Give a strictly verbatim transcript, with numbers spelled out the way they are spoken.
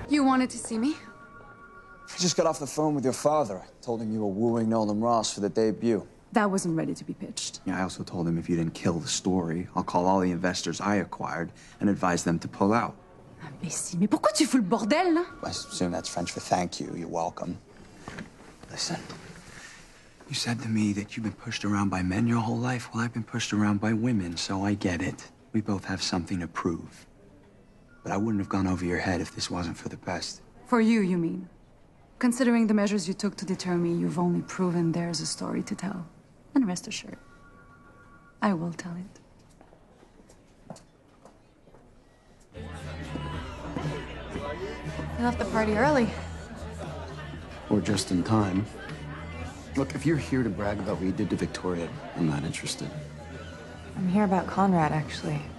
You wanted to see me? I just got off the phone with your father. I told him you were wooing Nolan Ross for the debut. That wasn't ready to be pitched. Yeah, I also told him if you didn't kill the story, I'll call all the investors I acquired and advise them to pull out. Imbécile, mais pourquoi tu fous le bordel, là? I assume that's French for thank you. You're welcome. Listen, you said to me that you've been pushed around by men your whole life. Well, I've been pushed around by women, so I get it. We both have something to prove. But I wouldn't have gone over your head if this wasn't for the best. For you, you mean? Considering the measures you took to deter me, you've only proven there's a story to tell. And rest assured, I will tell it. You left the party early. Or just in time. Look, if you're here to brag about what you did to Victoria, I'm not interested. I'm here about Conrad, actually.